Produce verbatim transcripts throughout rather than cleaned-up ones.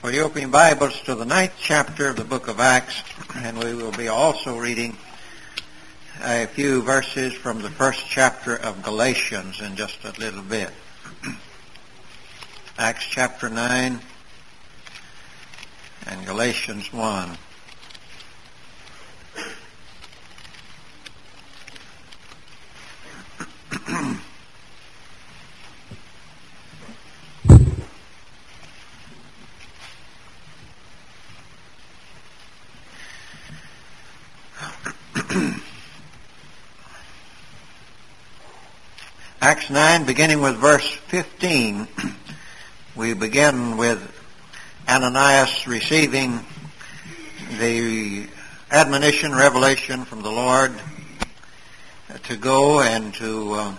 Will you open your Bibles to the ninth chapter of the book of Acts, and we will be also reading a few verses from the first chapter of Galatians in just a little bit. Acts chapter nine and Galatians one. Acts nine, beginning with verse fifteen, we begin with Ananias receiving the admonition, revelation from the Lord to go and to uh,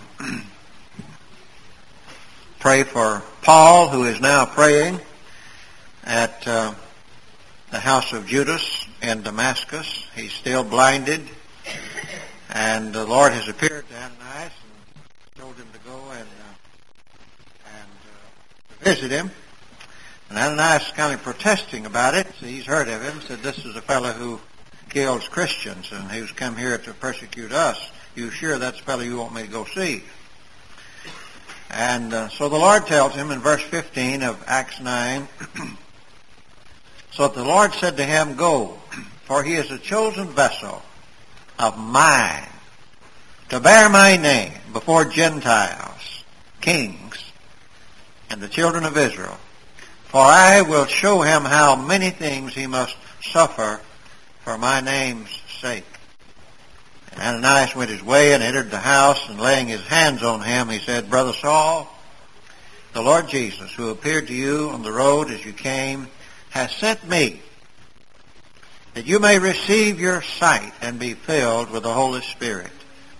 pray for Paul, who is now praying at uh, the house of Judas in Damascus. He's still blinded, and the Lord has appeared to Ananias told him to go and uh, and uh, visit him. And Ananias is kind of protesting about it. So he's heard of him, said, "This is a fellow who kills Christians and who's come here to persecute us. You sure that's the fellow you want me to go see?" And uh, so the Lord tells him in verse fifteen of Acts nine, "So the Lord said to him, Go, for he is a chosen vessel of mine, to bear my name before Gentiles, kings, and the children of Israel. For I will show him how many things he must suffer for my name's sake." And Ananias went his way and entered the house, and laying his hands on him, he said, "Brother Saul, the Lord Jesus, who appeared to you on the road as you came, has sent me, that you may receive your sight and be filled with the Holy Spirit."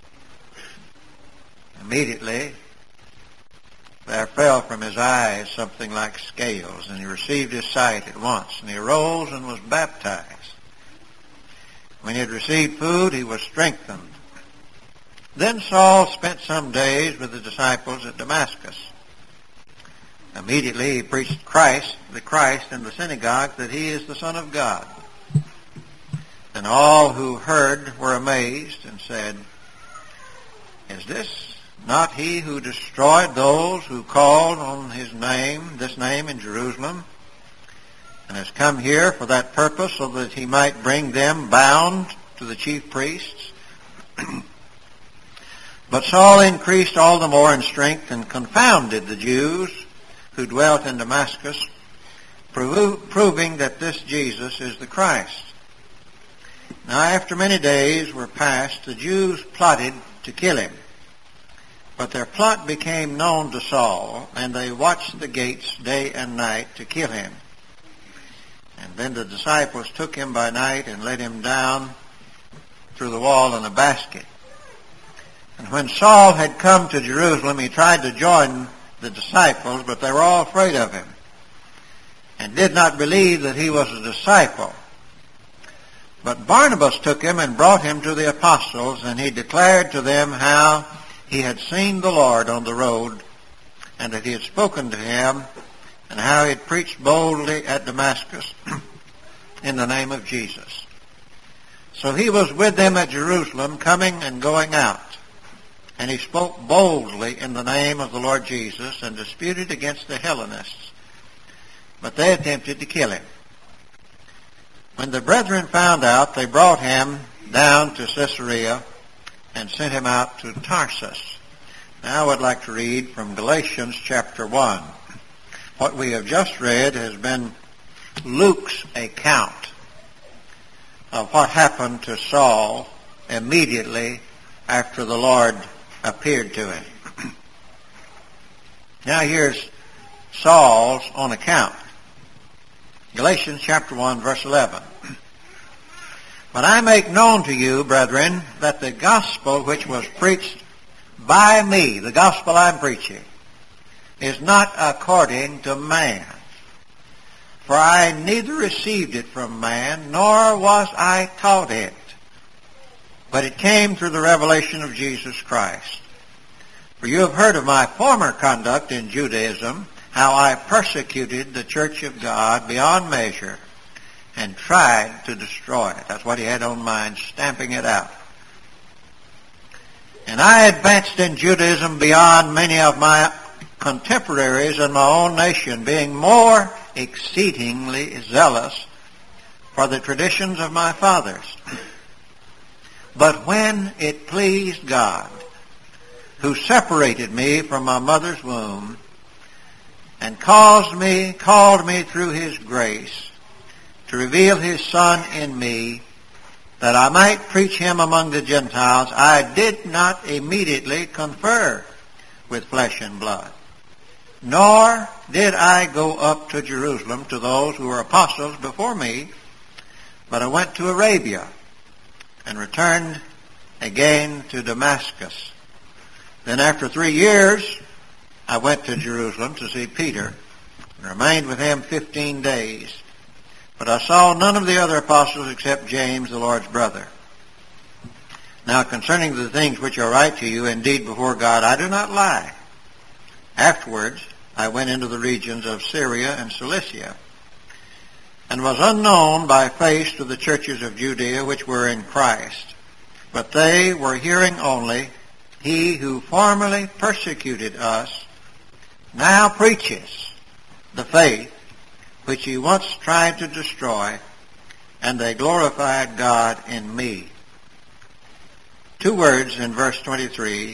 Immediately there fell from his eyes something like scales, and he received his sight at once, and he arose and was baptized. When he had received food, he was strengthened. Then Saul spent some days with the disciples at Damascus. Immediately he preached Christ, the Christ in the synagogue, that he is the Son of God. And all who heard were amazed and said, "Is this not he who destroyed those who called on his name, this name in Jerusalem, and has come here for that purpose, so that he might bring them bound to the chief priests?" But Saul increased all the more in strength and confounded the Jews who dwelt in Damascus, proving that this Jesus is the Christ. Now after many days were passed, the Jews plotted to kill him. But their plot became known to Saul, and they watched the gates day and night to kill him. And then the disciples took him by night and let him down through the wall in a basket. And when Saul had come to Jerusalem, he tried to join the disciples, but they were all afraid of him, and did not believe that he was a disciple. But Barnabas took him and brought him to the apostles, and he declared to them how he had seen the Lord on the road, and that he had spoken to him, and how he had preached boldly at Damascus in the name of Jesus. So he was with them at Jerusalem, coming and going out. And he spoke boldly in the name of the Lord Jesus, and disputed against the Hellenists. But they attempted to kill him. When the brethren found out, they brought him down to Caesarea, and sent him out to Tarsus. Now I would like to read from Galatians chapter one. What we have just read has been Luke's account of what happened to Saul immediately after the Lord appeared to him. Now here's Saul's own account. Galatians chapter one, verse eleven. "But I make known to you, brethren, that the gospel which was preached by me," the gospel I'm preaching, "is not according to man. For I neither received it from man, nor was I taught it. But it came through the revelation of Jesus Christ. For you have heard of my former conduct in Judaism, how I persecuted the church of God beyond measure and tried to destroy it. That's what he had on mind, stamping it out. And I advanced in Judaism beyond many of my contemporaries in my own nation, being more exceedingly zealous for the traditions of my fathers. But when it pleased God, who separated me from my mother's womb and caused me, called me through his grace to reveal his Son in me, that I might preach him among the Gentiles, I did not immediately confer with flesh and blood, nor did I go up to Jerusalem to those who were apostles before me, but I went to Arabia and returned again to Damascus. Then after three years, I went to Jerusalem to see Peter and remained with him fifteen days. But I saw none of the other apostles except James, the Lord's brother. Now concerning the things which I write to you, indeed before God, I do not lie. Afterwards, I went into the regions of Syria and Cilicia, and was unknown by face to the churches of Judea which were in Christ. But they were hearing only, he who formerly persecuted us now preaches the faith which he once tried to destroy, and they glorified God in me. Two words in verse twenty-three.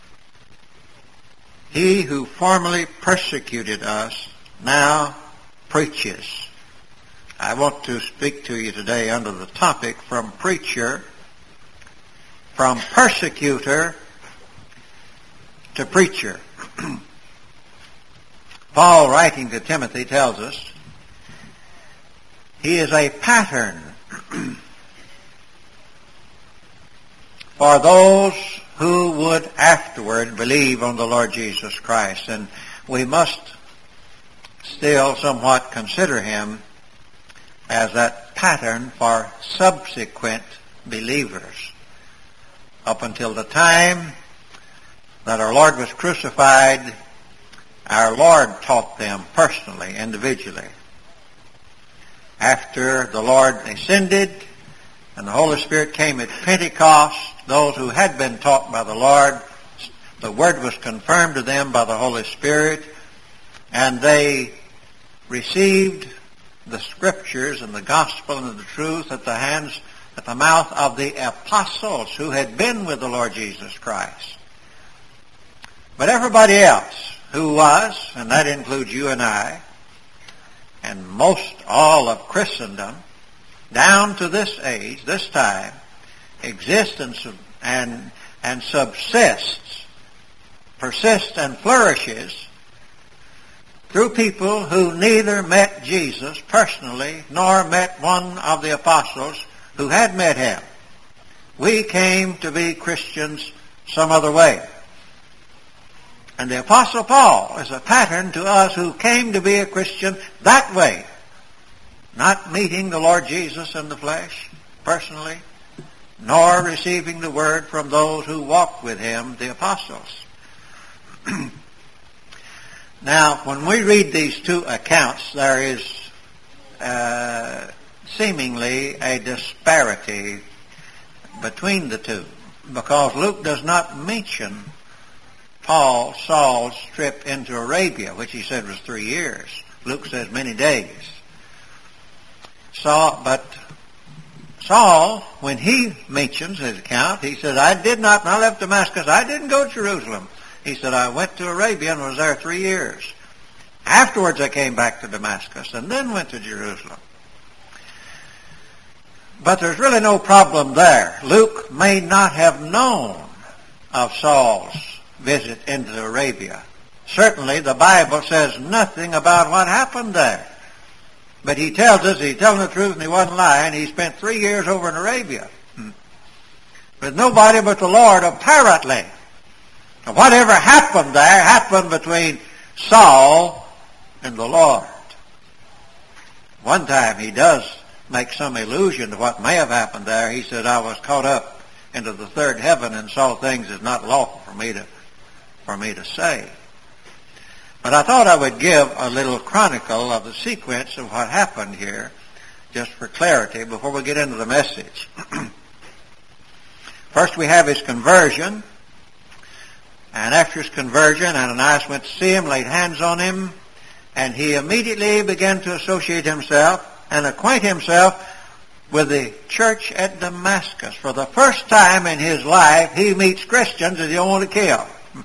He who formerly persecuted us now preaches. I want to speak to you today under the topic from preacher, from persecutor to preacher. Paul, writing to Timothy, tells us he is a pattern for those who would afterward believe on the Lord Jesus Christ. And we must still somewhat consider him as that pattern for subsequent believers. Up until the time that our Lord was crucified, our Lord taught them personally, individually. After the Lord ascended and the Holy Spirit came at Pentecost, those who had been taught by the Lord, the Word was confirmed to them by the Holy Spirit, and they received the Scriptures and the Gospel and the truth at the hands, at the mouth of the apostles who had been with the Lord Jesus Christ. But everybody else who was, and that includes you and I, and most all of Christendom, down to this age, this time, exists and, and, and subsists, persists and flourishes through people who neither met Jesus personally nor met one of the apostles who had met him. We came to be Christians some other way. And the Apostle Paul is a pattern to us who came to be a Christian that way. Not meeting the Lord Jesus in the flesh personally, nor receiving the word from those who walked with him, the apostles. Now, when we read these two accounts, there is uh, seemingly a disparity between the two, because Luke does not mention Paul, Saul's trip into Arabia, which he said was three years. Luke says many days. Saul, but Saul, when he mentions his account, he said, I did not, when I left Damascus, I didn't go to Jerusalem. He said, I went to Arabia and was there three years. Afterwards I came back to Damascus and then went to Jerusalem. But there's really no problem there. Luke may not have known of Saul's visit into Arabia. Certainly the Bible says nothing about what happened there. But he tells us he's telling the truth and he wasn't lying. He spent three years over in Arabia with nobody but the Lord, apparently. Whatever happened there happened between Saul and the Lord. One time he does make some allusion to what may have happened there. He said, I was caught up into the third heaven and saw things that's not lawful for me to for me to say. But I thought I would give a little chronicle of the sequence of what happened here, just for clarity, before we get into the message. First we have his conversion. And after his conversion, Ananias went to see him, laid hands on him, and he immediately began to associate himself and acquaint himself with the church at Damascus. For the first time in his life, he meets Christians that he don't want to kill.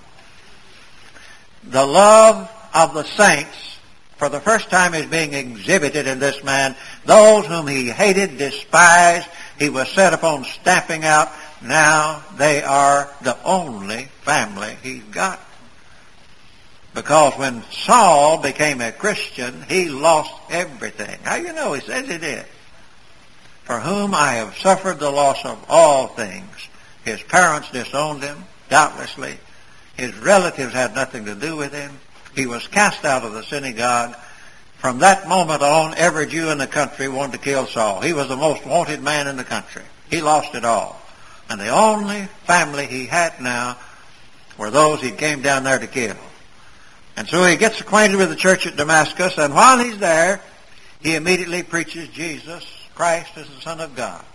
The love of the saints, for the first time, is being exhibited in this man. Those whom he hated, despised, he was set upon stamping out. Now they are the only family he's got. Because when Saul became a Christian, he lost everything. How you know? He says he did. For whom I have suffered the loss of all things. His parents disowned him, doubtlessly. His relatives had nothing to do with him. He was cast out of the synagogue. From that moment on, every Jew in the country wanted to kill Saul. He was the most wanted man in the country. He lost it all. And the only family he had now were those he came down there to kill. And so he gets acquainted with the church at Damascus, and while he's there, he immediately preaches Jesus Christ as the Son of God.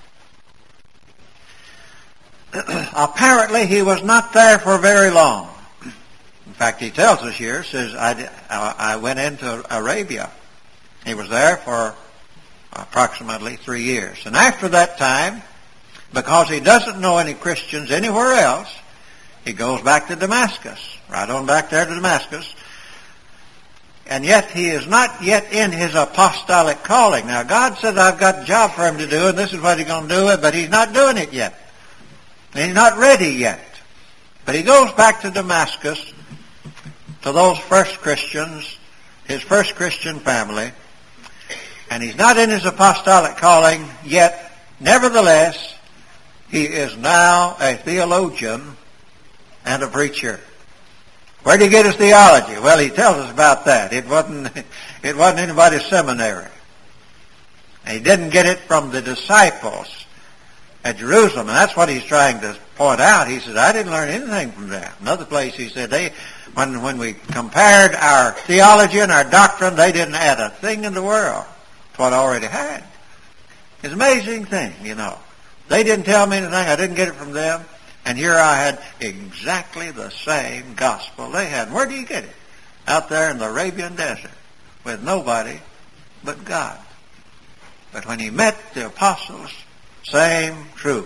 Apparently, he was not there for very long. In fact, he tells us here, says, I, I went into Arabia. He was there for approximately three years. And after that time, because he doesn't know any Christians anywhere else, he goes back to Damascus, right on back there to Damascus. And yet he is not yet in his apostolic calling. Now God said, I've got a job for him to do, and this is what he's going to do it, but he's not doing it yet. And he's not ready yet. But he goes back to Damascus, to those first Christians, his first Christian family, and he's not in his apostolic calling yet. Nevertheless, he is now a theologian and a preacher. Where did he get his theology? Well, he tells us about that. It wasn't, it wasn't anybody's seminary. And he didn't get it from the disciples at Jerusalem. And that's what he's trying to point out. He says, I didn't learn anything from them. Another place he said, they, when, when we compared our theology and our doctrine, they didn't add a thing in the world to what I already had. It's an amazing thing, you know. They didn't tell me anything. I didn't get it from them. And here I had exactly the same gospel they had. Where do you get it? Out there in the Arabian desert with nobody but God. But when he met the apostles, same truth.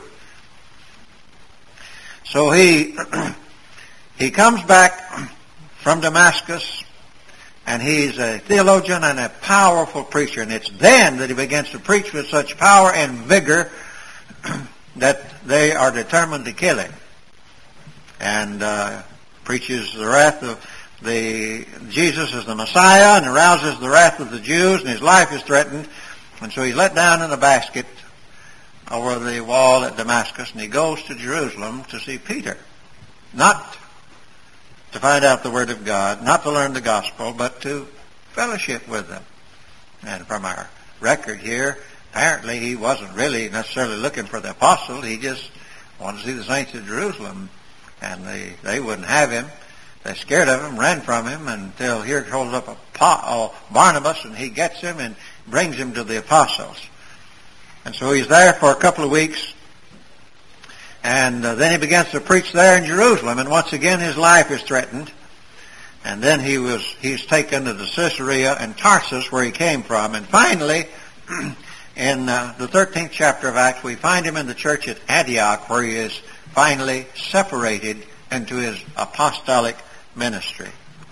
So he he comes back from Damascus, and he's a theologian and a powerful preacher. And it's then that he begins to preach with such power and vigor that they are determined to kill him, and uh, preaches the wrath of the Jesus as the Messiah, and arouses the wrath of the Jews, and his life is threatened, and so he's let down in a basket over the wall at Damascus, and he goes to Jerusalem to see Peter, not to find out the Word of God, not to learn the gospel, but to fellowship with them. And from our record here, apparently he wasn't really necessarily looking for the apostle. He just wanted to see the saints of Jerusalem. And they, they wouldn't have him. They scared of him, ran from him, until here holds up a pa, oh, Barnabas, and he gets him and brings him to the apostles. And so he's there for a couple of weeks. And uh, then he begins to preach there in Jerusalem. And once again his life is threatened. And then he was he's taken to the Caesarea and Tarsus, where he came from. And finally, in uh, the thirteenth chapter of Acts, we find him in the church at Antioch, where he is finally separated into his apostolic ministry.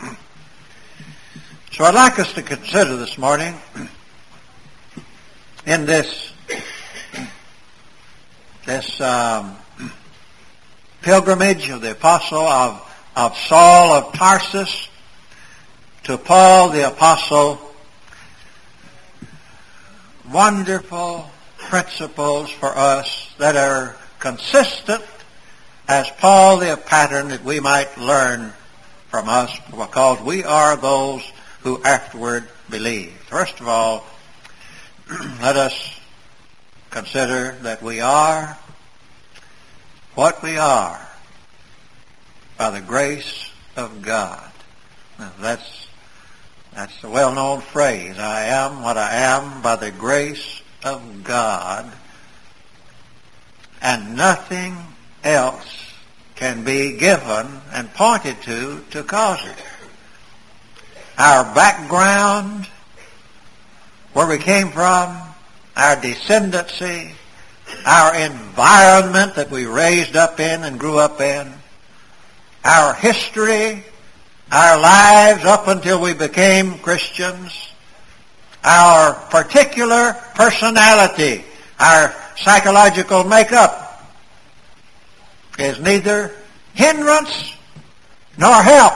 So I'd like us to consider this morning, in this this um, pilgrimage of the apostle of, of Saul of Tarsus to Paul the apostle, wonderful principles for us that are consistent as Paul the pattern that we might learn from us, because we are those who afterward believe. First of all, let us consider that we are what we are by the grace of God. Now, that's That's the well-known phrase, I am what I am by the grace of God, and nothing else can be given and pointed to to cause it. Our background, where we came from, our descendancy, our environment that we raised up in and grew up in, our history, our lives up until we became Christians, our particular personality, our psychological makeup is neither hindrance nor help.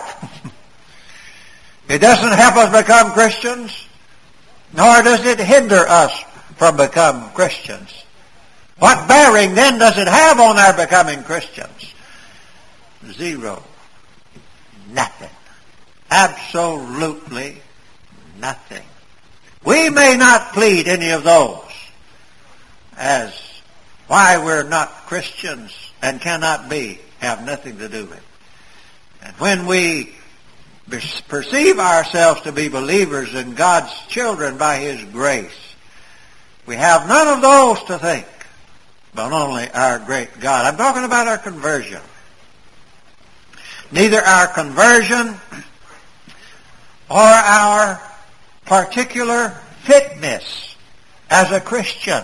It doesn't help us become Christians, nor does it hinder us from becoming Christians. What bearing then does it have on our becoming Christians? Zero. Nothing. Absolutely nothing. We may not plead any of those as why we're not Christians and cannot be, have nothing to do with it. And when we perceive ourselves to be believers and God's children by His grace, we have none of those to think, but only our great God. I'm talking about our conversion. Neither our conversion or our particular fitness as a Christian,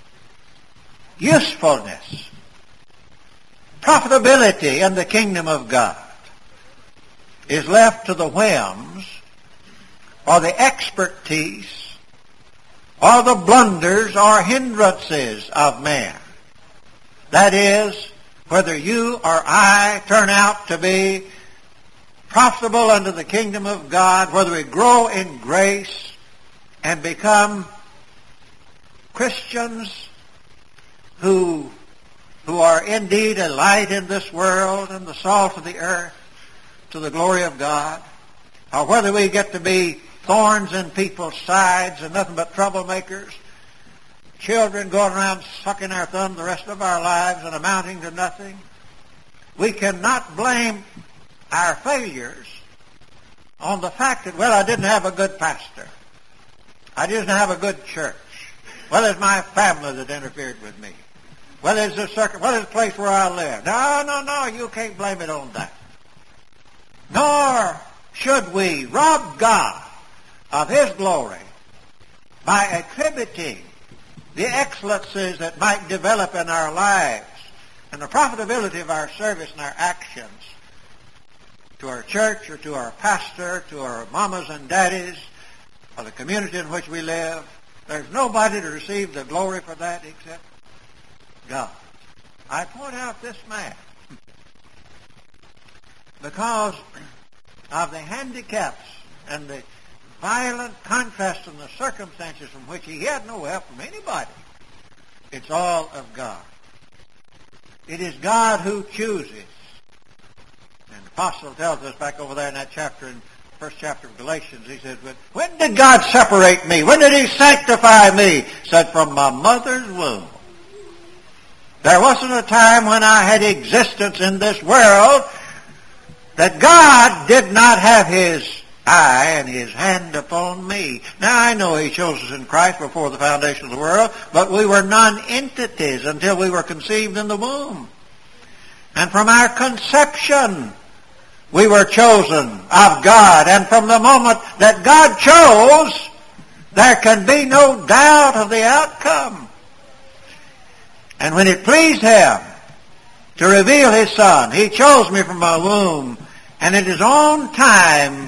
usefulness, profitability in the kingdom of God is left to the whims or the expertise or the blunders or hindrances of man. That is, whether you or I turn out to be profitable unto the kingdom of God, whether we grow in grace and become Christians who, who are indeed a light in this world and the salt of the earth to the glory of God, or whether we get to be thorns in people's sides and nothing but troublemakers, children going around sucking our thumb the rest of our lives and amounting to nothing. We cannot blame our failures on the fact that, well, I didn't have a good pastor. I didn't have a good church. Well, it's my family that interfered with me. Well, it's the circuit. Well, it's the place where I live. No, no, no, you can't blame it on that. Nor should we rob God of His glory by attributing the excellencies that might develop in our lives and the profitability of our service and our actions to our church or to our pastor, to our mamas and daddies, or the community in which we live. There's nobody to receive the glory for that except God. I point out this man because of the handicaps and the violent contrast in the circumstances from which he had no help from anybody. It's all of God. It is God who chooses. And the apostle tells us back over there in that chapter, in the first chapter of Galatians, he says, when did God separate me? When did He sanctify me? He said, from my mother's womb. There wasn't a time when I had existence in this world that God did not have His eye and His hand upon me. Now I know He chose us in Christ before the foundation of the world, but we were non-entities until we were conceived in the womb. And from our conception, we were chosen of God. And from the moment that God chose, there can be no doubt of the outcome. And when it pleased Him to reveal His Son, He chose me from my womb. And in His own time,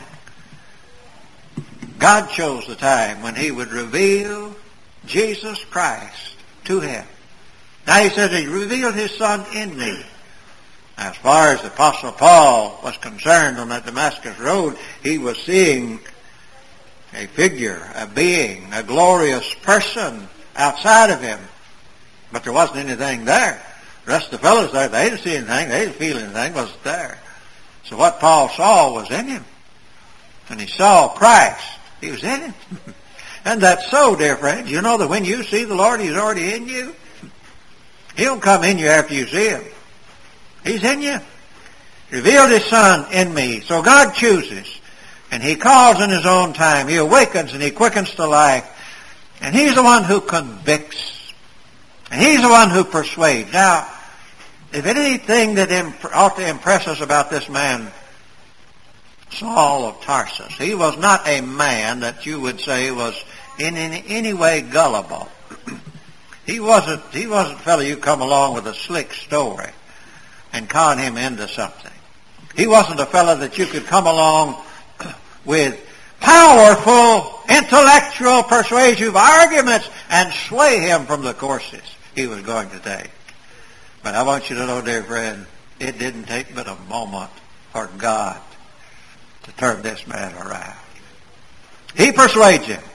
God chose the time when He would reveal Jesus Christ to him. Now He says He revealed His Son in me. As far as the Apostle Paul was concerned on that Damascus road, he was seeing a figure, a being, a glorious person outside of him. But there wasn't anything there. The rest of the fellows there, they didn't see anything, they didn't feel anything, wasn't there. So what Paul saw was in him. When he saw Christ, He was in him. And that's so, dear friends. You know that when you see the Lord, He's already in you. He don't come in you after you see Him. He's in you. He revealed His Son in me. So God chooses. And he calls in his own time. He awakens and he quickens to life. And he's the one who convicts. And he's the one who persuades. Now, if anything that imp- ought to impress us about this man, Saul of Tarsus, he was not a man that you would say was in any, any way gullible. he wasn't, he wasn't a fellow you come along with a slick story and con him into something. He wasn't a fellow that you could come along with powerful, intellectual, persuasive arguments and sway him from the courses he was going to take. But I want you to know, dear friend, it didn't take but a moment for God to turn this man around. He persuades him.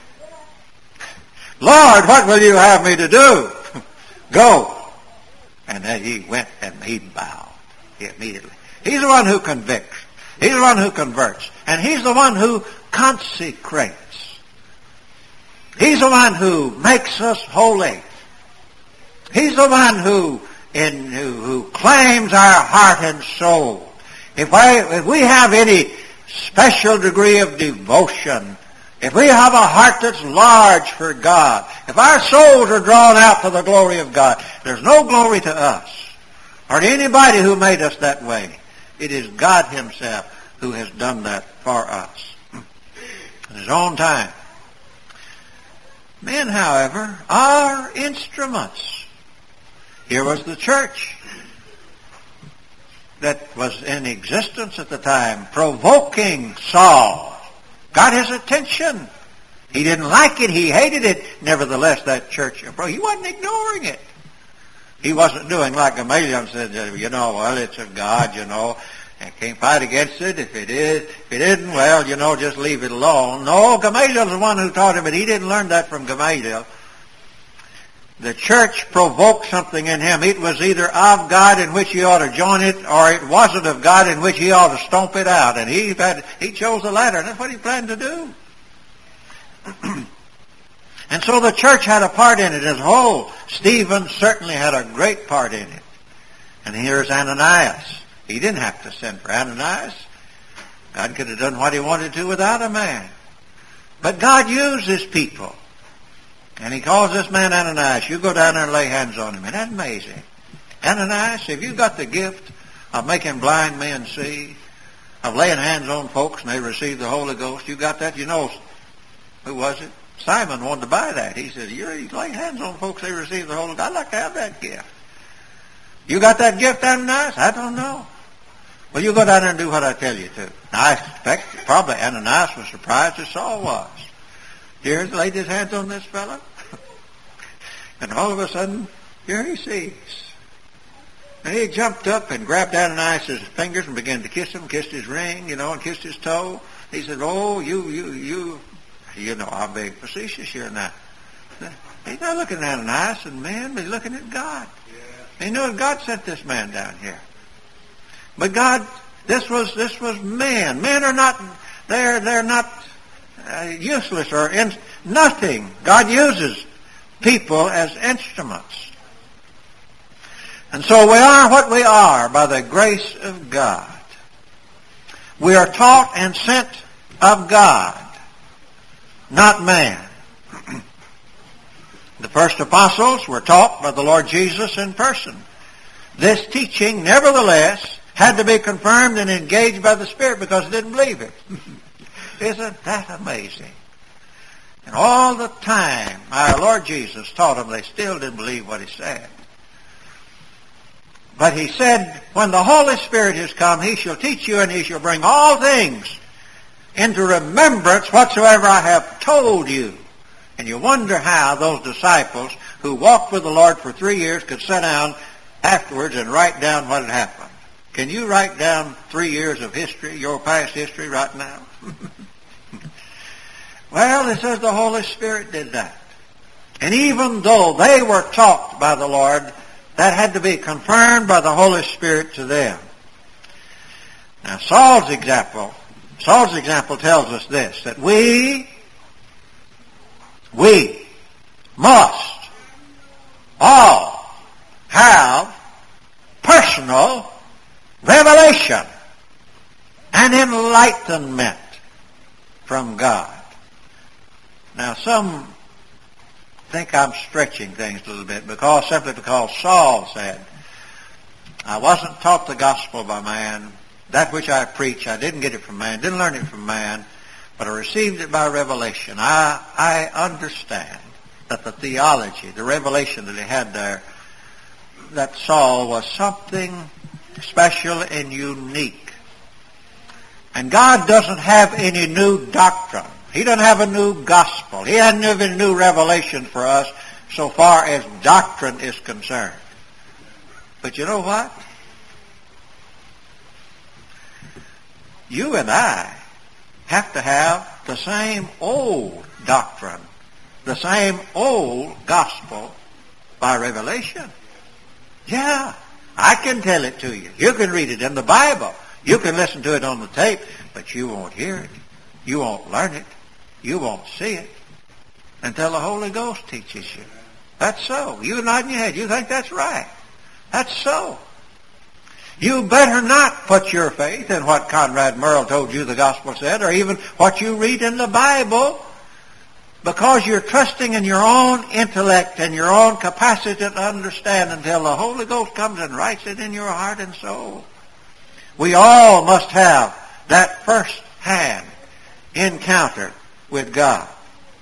Lord, what will you have me to do? Go. And then he went and he bowed immediately. He's the one who convicts. He's the one who converts. And he's the one who consecrates. He's the one who makes us holy. He's the one who, in, who, who claims our heart and soul. If, I, if we have any special degree of devotion, if we have a heart that's large for God, if our souls are drawn out to the glory of God, there's no glory to us or to anybody who made us that way. It is God himself who has done that for us in his own time. Men, however, are instruments. Here was the church that was in existence at the time, provoking Saul. Got his attention. He didn't like it. He hated it. Nevertheless, that church, he wasn't ignoring it. He wasn't doing like Gamaliel said, you know, well, it's of God, you know. I can't fight against it. If it is, if it isn't, well, you know, just leave it alone. No, Gamaliel's the one who taught him, but he didn't learn that from Gamaliel. The church provoked something in him. It was either of God in which he ought to join it, or it wasn't of God in which he ought to stomp it out. And he had, he chose the latter, and that's what he planned to do. And so the church had a part in it as a whole. Stephen certainly had a great part in it. And here's Ananias. He didn't have to send for Ananias. God could have done what he wanted to without a man. But God used his people. And he calls this man Ananias. You go down there and lay hands on him. Isn't that amazing? Ananias, have you got the gift of making blind men see? Of laying hands on folks and they receive the Holy Ghost? You got that? You know, who was it? Simon wanted to buy that. He said, you lay hands on folks, they receive the Holy Ghost. I'd like to have that gift. You got that gift, Ananias? I don't know. Well, you go down there and do what I tell you to. Now, I expect probably Ananias was surprised as Saul was. Here he laid his hands on this fellow. And all of a sudden, here he sees. And he jumped up and grabbed Ananias' fingers and began to kiss him, kissed his ring, you know, and kissed his toe. He said, oh, you, you, you, you know, I'm being facetious here now. He's not looking at Ananias and man, but he's looking at God. Yeah. He knew God sent this man down here. But God, this was, this was man. Men are not, they're, they're not uh, useless or in, nothing. God uses people as instruments. And so we are what we are by the grace of God. We are taught and sent of God, not man. The first apostles were taught by the Lord Jesus in person. This teaching, nevertheless, had to be confirmed and engaged by the Spirit because they didn't believe it. Isn't that amazing? And all the time our Lord Jesus taught them, they still didn't believe what he said. But he said, when the Holy Spirit is come, he shall teach you and he shall bring all things into remembrance whatsoever I have told you. And you wonder how those disciples who walked with the Lord for three years could sit down afterwards and write down what had happened. Can you write down three years of history, your past history right now? Well, it says the Holy Spirit did that. And even though they were taught by the Lord, that had to be confirmed by the Holy Spirit to them. Now, Saul's example, Saul's example tells us this, that we, we must all have personal revelation and enlightenment from God. Now, some think I'm stretching things a little bit because simply because Saul said, I wasn't taught the gospel by man. That which I preach, I didn't get it from man, didn't learn it from man, but I received it by revelation. I, I understand that the theology, the revelation that he had there, that Saul was something special and unique. And God doesn't have any new doctrine. He doesn't have a new gospel. He hasn't given a new revelation for us so far as doctrine is concerned. But you know what? You and I have to have the same old doctrine, the same old gospel by revelation. Yeah, I can tell it to you. You can read it in the Bible. You can listen to it on the tape, but you won't hear it. You won't learn it. You won't see it until the Holy Ghost teaches you. That's so. You nod your head. You think that's right. That's so. You better not put your faith in what Conrad Merle told you the gospel said, or even what you read in the Bible, because you're trusting in your own intellect and your own capacity to understand until the Holy Ghost comes and writes it in your heart and soul. We all must have that first-hand encounter with God.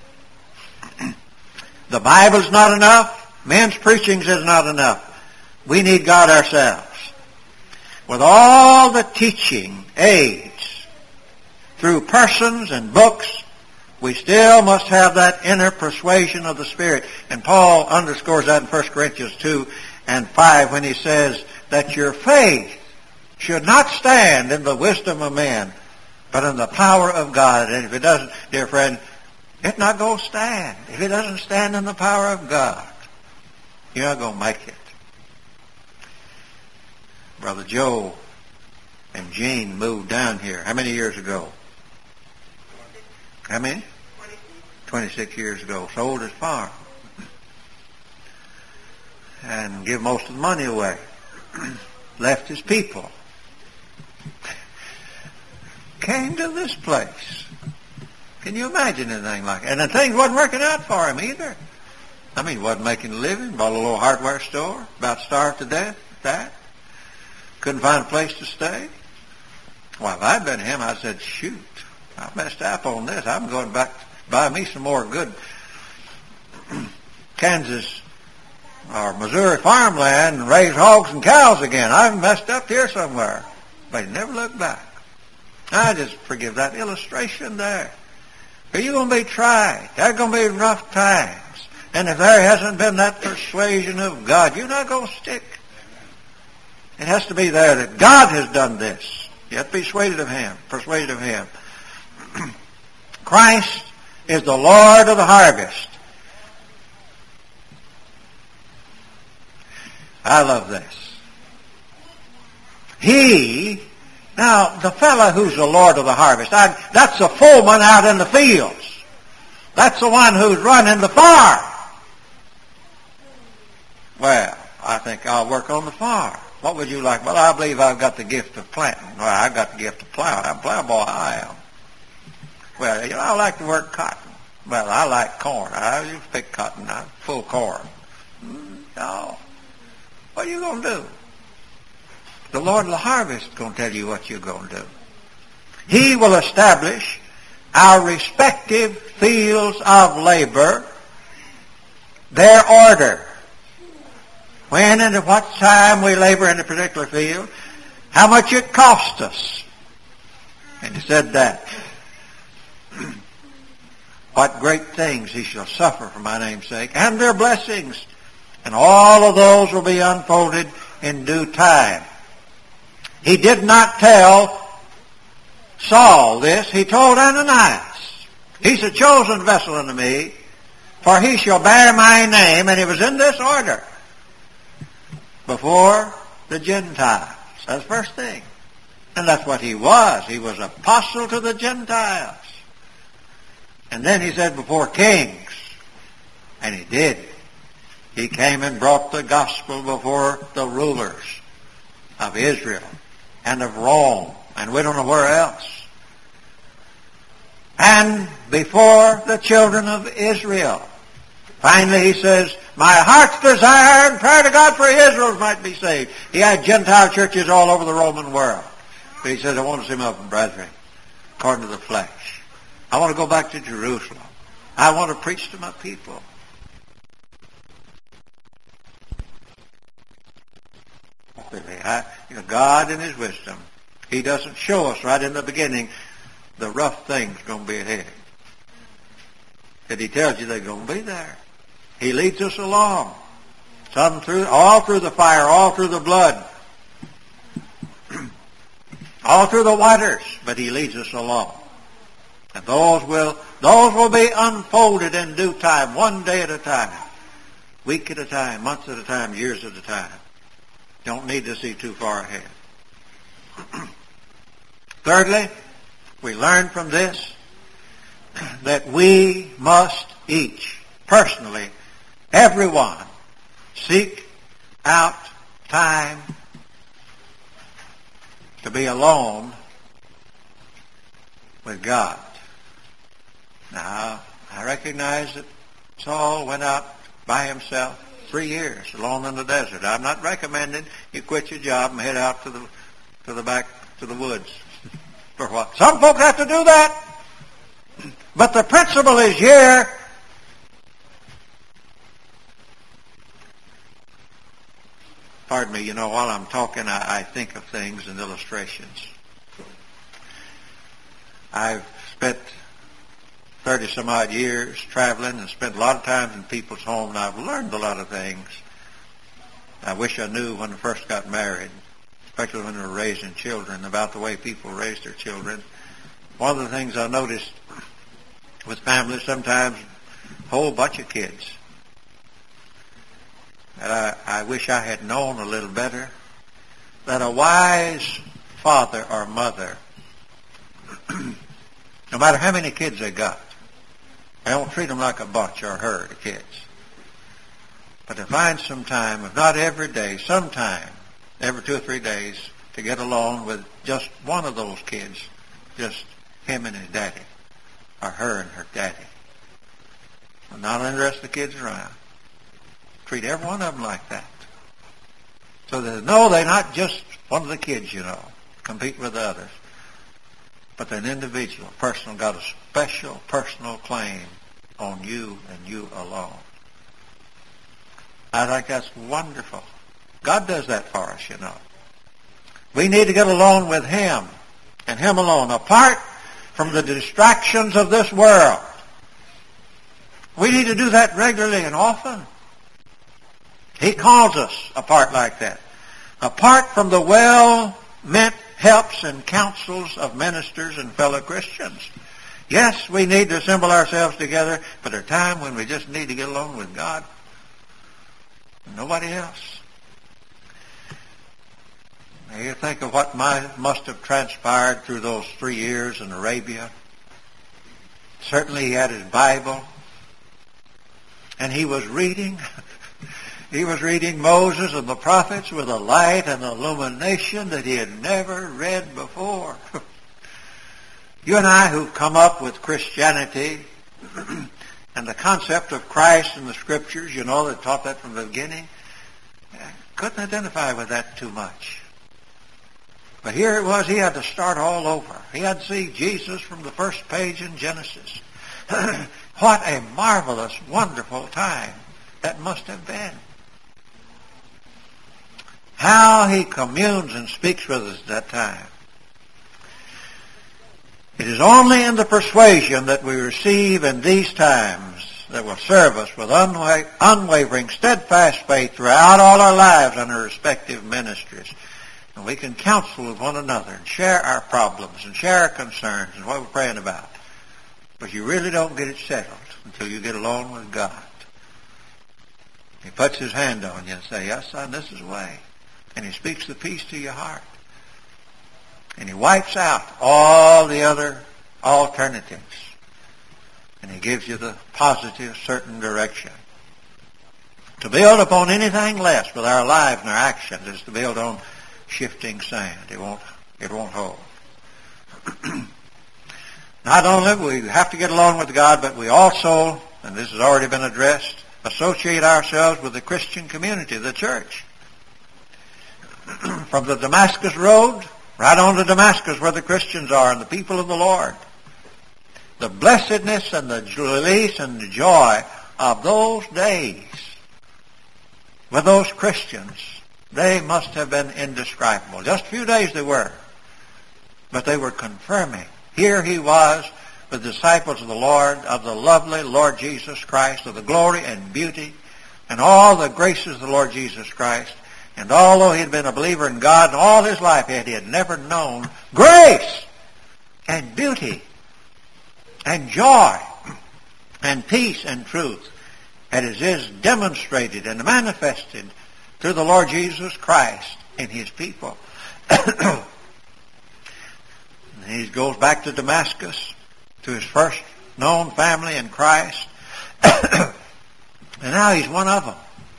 The Bible's not enough. Men's preachings is not enough. We need God ourselves. With all the teaching aids through persons and books, we still must have that inner persuasion of the Spirit. And Paul underscores that in First Corinthians two and five when he says that your faith should not stand in the wisdom of men, but in the power of God. And if it doesn't, dear friend, it's not going to stand. If it doesn't stand in the power of God, you're not going to make it. Brother Joe and Jean moved down here. How many years ago? How many? twenty-six years ago. Sold his farm. And give most of the money away. Left his people. Came to this place. Can you imagine anything like that? And the things wasn't working out for him either. I mean, he wasn't making a living. Bought a little hardware store. About starved to death. That. Couldn't find a place to stay. Well, if I'd been him, I said, shoot, I messed up on this. I'm going back to buy me some more good Kansas or Missouri farmland and raise hogs and cows again. I've messed up here somewhere. But he never looked back. I just forgive that illustration there. But you're going to be tried. There's going to be rough times. And if there hasn't been that persuasion of God, you're not going to stick. It has to be there that God has done this. You have to be persuaded of Him, persuaded of Him. Christ is the Lord of the harvest. I love this. He, now the fellow who's the Lord of the harvest, I, that's the foreman out in the fields. That's the one who's running the farm. Well, I think I'll work on the farm. What would you like? Well, I believe I've got the gift of planting. Well, I've got the gift of plowing. I'm a plow boy, I am. Well, you know, I like to work cotton. Well, I like corn. I just pick cotton. I'm full corn. No. What are you going to do? The Lord of the harvest is going to tell you what you're going to do. He will establish our respective fields of labor, their order. When and at what time we labor in a particular field, how much it costs us. And he said that. What great things he shall suffer for my name's sake, and their blessings. And all of those will be unfolded in due time. He did not tell Saul this. He told Ananias. He's a chosen vessel unto me, for he shall bear my name. And it was in this order. Before the Gentiles. That's the first thing. And that's what he was. He was apostle to the Gentiles. And then he said before kings. And he did. He came and brought the gospel before the rulers of Israel and of Rome. And we don't know where else. and before the children of Israel. Finally, he says, my heart's desire and prayer to God for Israel might be saved. He had Gentile churches all over the Roman world. But he says, I want to see my brethren, according to the flesh. I want to go back to Jerusalem. I want to preach to my people. I, you know, God in His wisdom, He doesn't show us right in the beginning the rough things going to be ahead. But He tells you they're going to be there. He leads us along. Some through, all through the fire, all through the blood, all through the waters, but He leads us along. And those will, those will be unfolded in due time, one day at a time, week at a time, months at a time, years at a time. Don't need to see too far ahead. Thirdly, we learn from this that we must each, personally, everyone, seek out time to be alone with God. Now, I recognize that Saul went out by himself three years alone in the desert. I'm not recommending you quit your job and head out to the to the back to the woods for what? Some folks have to do that. But the principle is here. Pardon me, you know, while I'm talking, I, I think of things and illustrations. I've spent thirty some odd years traveling and spent a lot of time in people's homes, and I've learned a lot of things I wish I knew when I first got married, especially when we were raising children, about the way people raise their children. One of the things I noticed with families, sometimes a whole bunch of kids. And I, I wish I had known a little better that a wise father or mother, no matter how many kids they got, they don't treat them like a bunch or a herd of kids. But to find some time, if not every day, sometime, every two or three days, to get alone with just one of those kids, just him and his daddy, or her and her daddy. And not let the rest of the kids around. Treat every one of them like that. So that, no, they're not just one of the kids, you know, compete with the others. But they're an individual, personal, got a special personal claim on you and you alone. I think that's wonderful. God does that for us, you know. We need to get alone with Him and Him alone, apart from the distractions of this world. We need to do that regularly and often. He calls us apart like that. Apart from the well-meant helps and counsels of ministers and fellow Christians. Yes, we need to assemble ourselves together, but there are times when we just need to get alone with God. Nobody else. Now you think of what might, must have transpired through those three years in Arabia. Certainly he had his Bible. And he was reading. He was reading Moses and the prophets with a light and illumination that he had never read before. You and I who've come up with Christianity and the concept of Christ in the Scriptures, you know, that taught that from the beginning, couldn't identify with that too much. But here it was, he had to start all over. He had to see Jesus from the first page in Genesis. What a marvelous, wonderful time that must have been. How he communes and speaks with us at that time. It is only in the persuasion that we receive in these times that will serve us with unwa- unwavering, steadfast faith throughout all our lives and our respective ministries. And we can counsel with one another and share our problems and share our concerns and what we're praying about. But you really don't get it settled until you get alone with God. He puts His hand on you and says, yes, son, this is the way. And He speaks the peace to your heart. And He wipes out all the other alternatives. And He gives you the positive, certain direction. To build upon anything less with our lives and our actions is to build on shifting sand. It won't, it won't hold. Not only we have to get along with God, but we also, and this has already been addressed, associate ourselves with the Christian community, the church. From the Damascus Road, right on to Damascus where the Christians are and the people of the Lord. The blessedness and the release and the joy of those days with those Christians, they must have been indescribable. Just a few days they were, but they were confirming. Here he was with the disciples of the Lord, of the lovely Lord Jesus Christ, of the glory and beauty and all the graces of the Lord Jesus Christ. And although he had been a believer in God all his life, yet he had never known grace and beauty and joy and peace and truth as it is demonstrated and manifested through the Lord Jesus Christ in his people. He goes back to Damascus, to his first known family in Christ. And now he's one of them.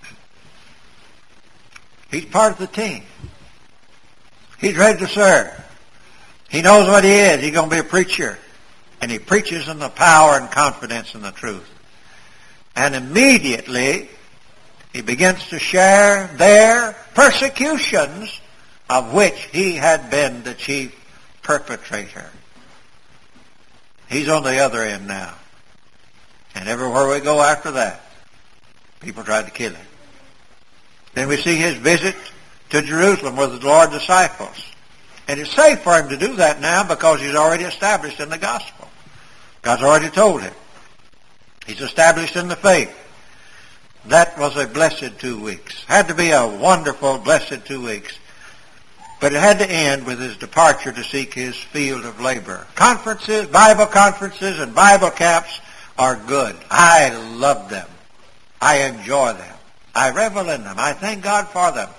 He's part of the team. He's ready to serve. He knows what he is. He's going to be a preacher. And he preaches in the power and confidence in the truth. And immediately he begins to share their persecutions, of which he had been the chief perpetrator. He's on the other end now. And everywhere we go after that, people tried to kill him. Then we see his visit to Jerusalem with the Lord's disciples. And it's safe for him to do that now because he's already established in the gospel. God's already told him. He's established in the faith. That was a blessed two weeks. Had to be a wonderful, blessed two weeks. But it had to end with his departure to seek his field of labor. Conferences, Bible conferences, and Bible camps are good. I love them. I enjoy them. I revel in them. I thank God for them.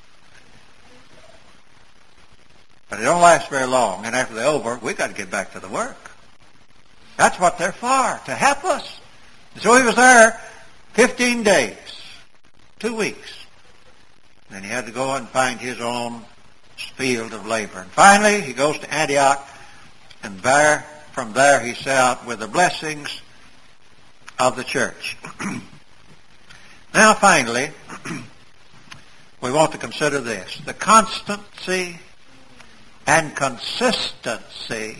But they don't last very long. And after they're over, we've got to get back to the work. That's what they're for, to help us. And so he was there fifteen days, two weeks. Then he had to go and find his own field of labor. And finally, he goes to Antioch, and there, from there he set out with the blessings of the church. Now, finally, we want to consider this: the constancy and consistency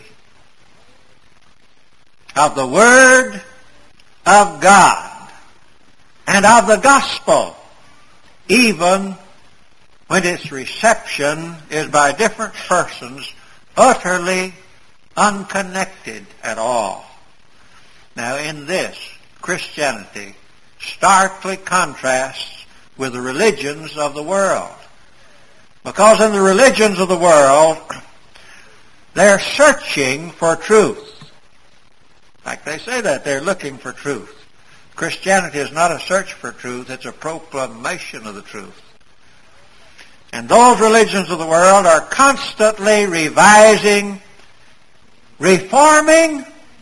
of the Word of God and of the gospel, even when its reception is by different persons utterly unconnected at all. Now, in this, Christianity starkly contrasts with the religions of the world. Because in the religions of the world, they're searching for truth. Like they say that, they're looking for truth. Christianity is not a search for truth, it's a proclamation of the truth. And those religions of the world are constantly revising, reforming.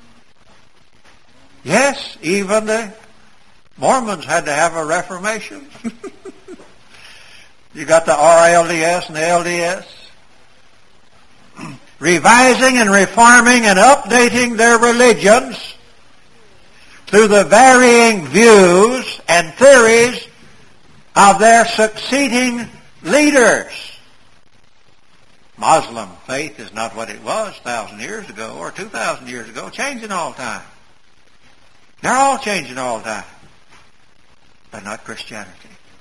Yes, even the Mormons had to have a reformation. You got the R L D S and the L D S. Revising and reforming and updating their religions through the varying views and theories of their succeeding leaders. Muslim faith is not what it was a thousand years ago or two thousand years ago, changing all the time. They're all changing all the time, but not Christianity.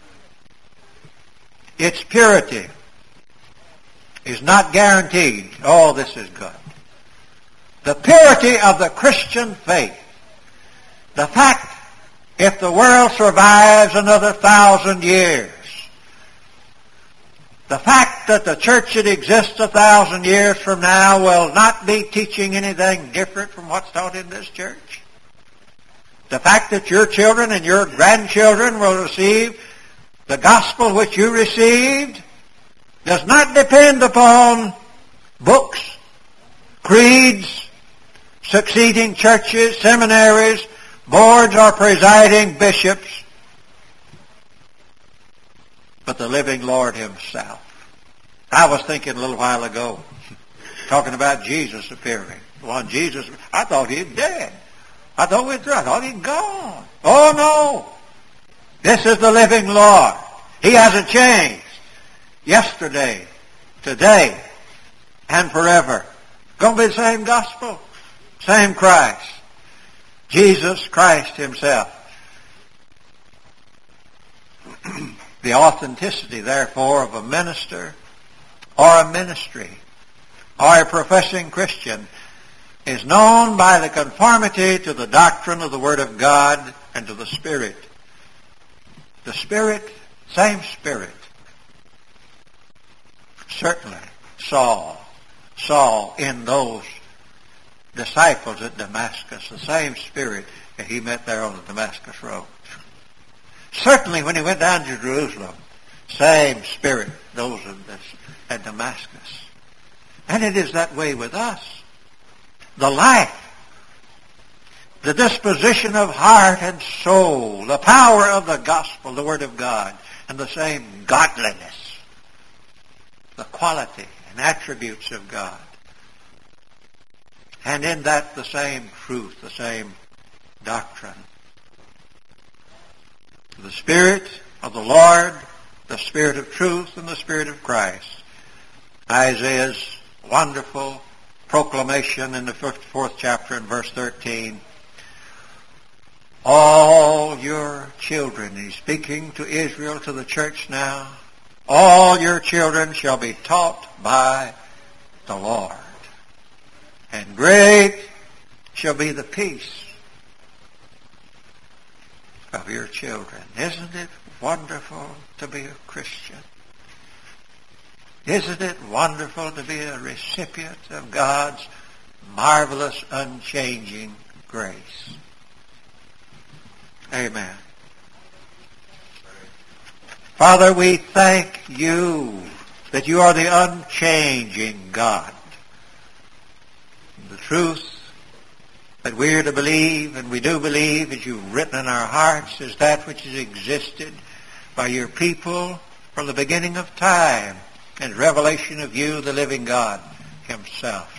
Its purity is not guaranteed. Oh, this is good. The purity of the Christian faith. The fact, if the world survives another thousand years, the fact that the church that exists a thousand years from now will not be teaching anything different from what's taught in this church. The fact that your children and your grandchildren will receive the gospel which you received does not depend upon books, creeds, succeeding churches, seminaries, boards, or presiding bishops, but the living Lord himself. I was thinking a little while ago, talking about Jesus appearing. The one Jesus, I thought he'd dead. I thought we'd through. I thought he'd gone. Oh no. This is the living Lord. He hasn't changed. Yesterday, today, and forever. Going to be the same gospel. Same Christ. Jesus Christ himself. The authenticity, therefore, of a minister or a ministry or a professing Christian is known by the conformity to the doctrine of the Word of God and to the Spirit. The Spirit, same Spirit. Certainly Saul, Saul in those disciples at Damascus, the same Spirit that he met there on the Damascus Road. Certainly when he went down to Jerusalem, same Spirit, those of this at Damascus. And it is that way with us. The life, the disposition of heart and soul, the power of the gospel, the Word of God, and the same godliness, the quality and attributes of God. And in that the same truth, the same doctrine. The Spirit of the Lord, the Spirit of truth, and the Spirit of Christ. Isaiah's wonderful proclamation in the fifty-fourth chapter in verse thirteen. All your children, he's speaking to Israel, to the church now, all your children shall be taught by the Lord. And great shall be the peace of your children. Isn't it wonderful to be a Christian? Isn't it wonderful to be a recipient of God's marvelous, unchanging grace? Amen. Father, we thank you that you are the unchanging God. The truth that we are to believe, and we do believe, as you've written in our hearts, is that which has existed by your people from the beginning of time, and revelation of you, the living God himself.